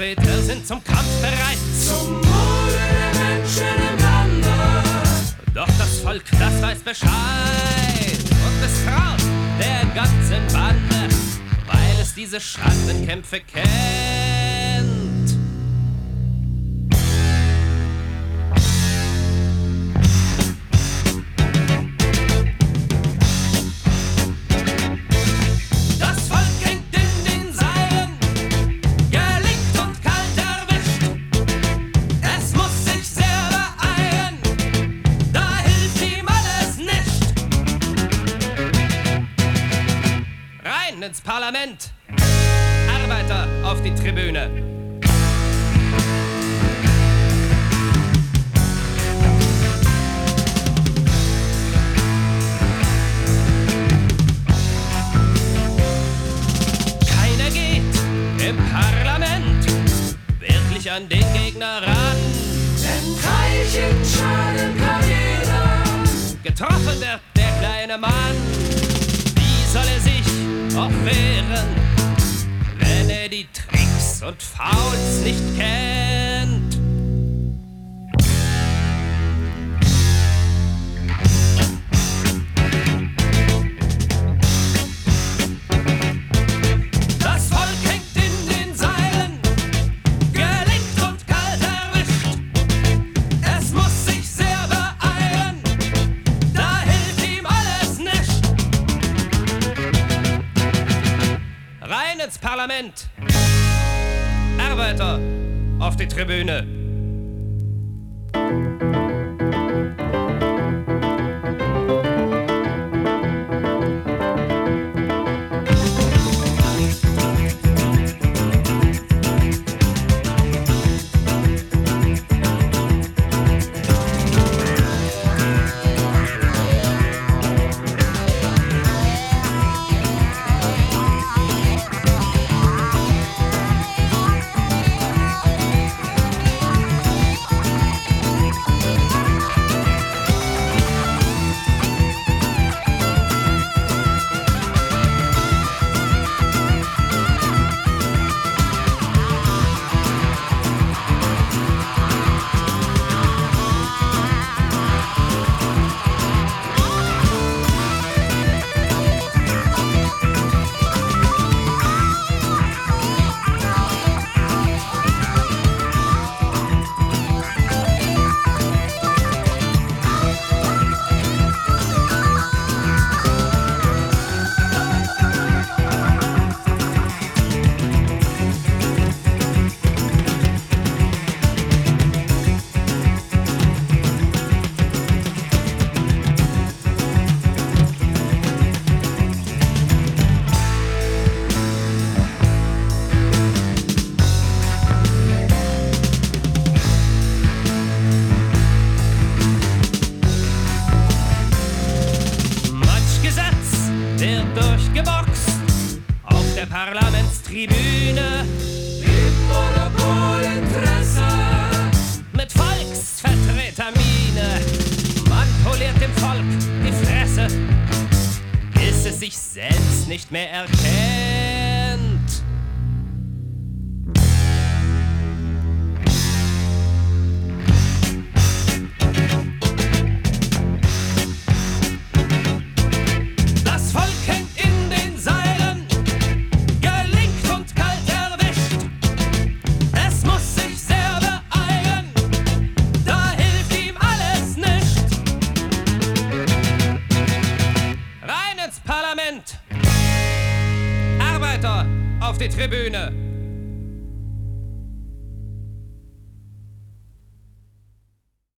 Vertreter sind zum Kampf bereit. Zum Wohle der Menschen im Lande. Doch das Volk, das weiß Bescheid und misstraut der ganzen Bande, weil es diese Schattenkämpfe kennt. Das Volk hängt in den Seilen, gelingt und kalt erwischt. Es muss sich sehr beeilen, da hilft ihm alles nicht. Rein ins Parlament, Arbeiter auf die Tribüne. Keiner geht im Parlament wirklich an den Gegner ran. Denn Teilchen schaden kann jeder. Getroffen wird der kleine Mann. Wie soll er sich auch wehren, wenn er die Tricks und Fouls nicht kennt? Das Volk hängt in den Seilen, gelingt und kalt erwischt. Es muss sich sehr beeilen, da hilft ihm alles nicht. Rein ins Parlament, Arbeiter auf die Tribüne. Durchgeboxt auf der Parlamentstribüne. Im Monopolinteresse. Mit Volksvertretermiene. Man poliert dem Volk die Fresse, bis es sich selbst nicht mehr erkennt. Parlament! Arbeiter auf die Tribüne!